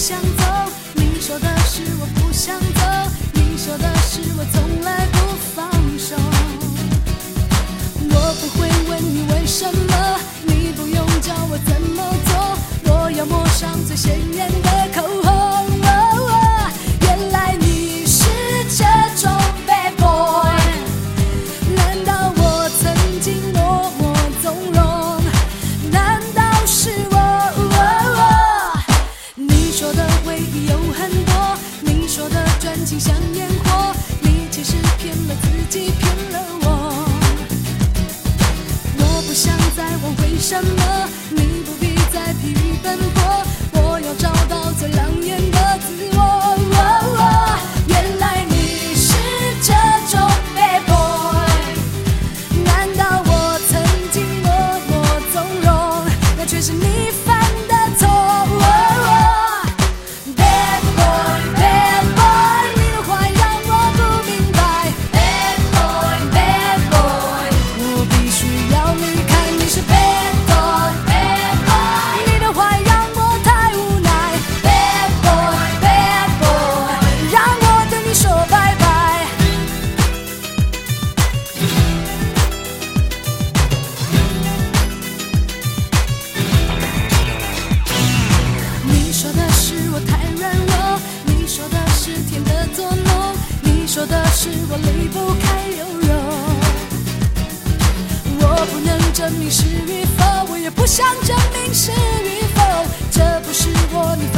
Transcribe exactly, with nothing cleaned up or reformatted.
想走，你说的是我不想走，你说的是我从来不放手。我不会问你为什么，你不用教我怎么做，我要抹上最鲜艳的口红。哦哦，原来你是这种 bad boy， 难道我曾经默默纵容？难道是我？哦哦，你说的回忆有很多，你说的专情像烟火，你其实骗了自己，骗了我。我不想再问为什么，你不必再疲于奔波，我要找到最亮眼的自我。哦哦，原来你是这种 bad boy， 难道我曾经默默纵容，那却是你犯的错。哦哦，bad boy bad boy， 你的坏让我不明白。bad boy bad boy， 我必须要离开，你是 bad boy bad boy， 你的坏让我太无奈。bad boy bad boy， 让我对你说拜拜。你说的是我太软弱，你说的是甜的作弄，你说的是我离不开柔柔。我不能证明是与否，我也不想证明是与否，这不是我，你